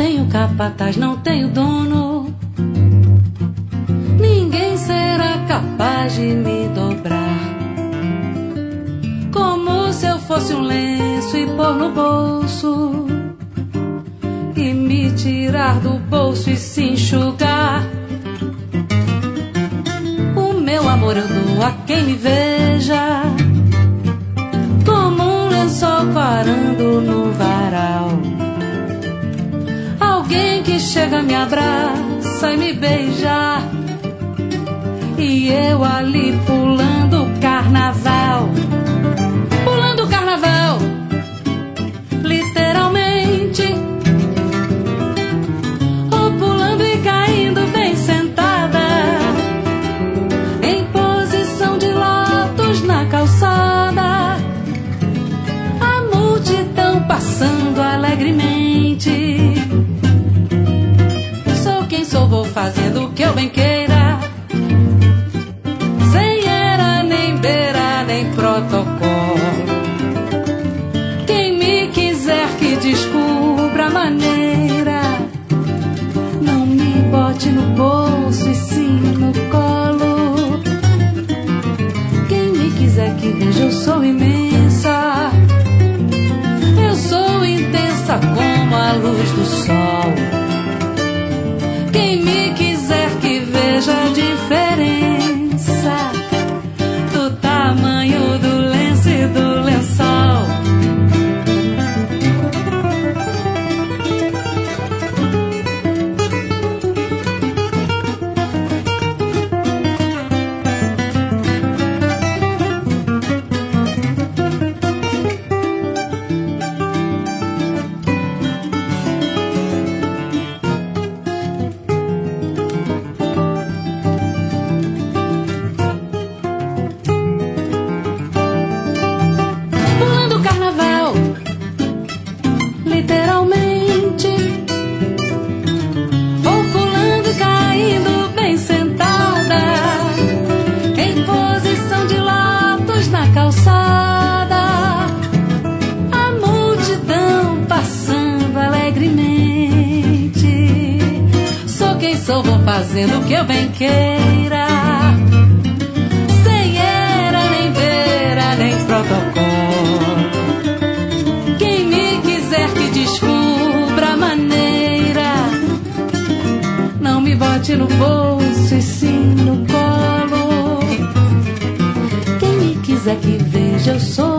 tenho capataz, não tenho dono. Ninguém será capaz de me dobrar. Como se eu fosse um lenço e pôr no bolso, e me tirar do bolso e se enxugar. O meu amor eu dou a quem me veja, como um lençol parando no varal. Alguém que chega, me abraça e me beija, e eu ali pulando o carnaval. Pulando o carnaval, literalmente, ou pulando e caindo bem sentada, em posição de lótus na calçada. A multidão passando alegremente. Sou quem sou, vou fazendo o que eu bem queira, sem era, nem beira, nem protocolo. Quem me quiser que descubra a maneira, não me bote no bolso e sim no colo. Quem me quiser que veja, eu sou imensa, eu sou intensa como a luz do sol. Quem me quiser que veja a diferença do tamanho do lenço e do lençol. Vou fazendo o que eu bem queira, sem era, nem beira, nem protocolo. Quem me quiser que descubra a maneira, não me bote no bolso e sim no colo. Quem me quiser que veja, eu sou